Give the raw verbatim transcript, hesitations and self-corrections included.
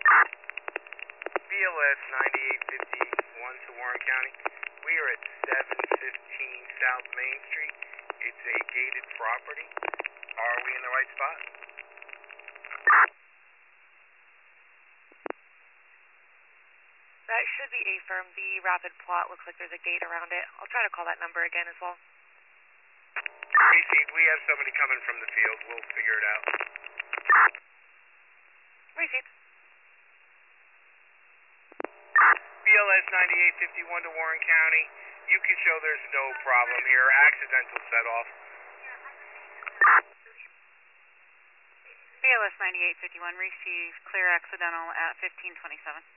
B L S ninety-eight fifty-one to Warren County. We are at seven fifteen South Main Street. It's a gated property. Are we in the right spot? That should be A firm. The rapid plot looks like there's a gate around it. I'll try to call that number again as well. Receive. We have somebody coming from the field. We'll figure it out. Receive. B L S ninety-eight fifty-one to Warren County. You can show there's no problem here. Accidental set off. B L S ninety-eight fifty-one, receive clear accidental at fifteen twenty-seven.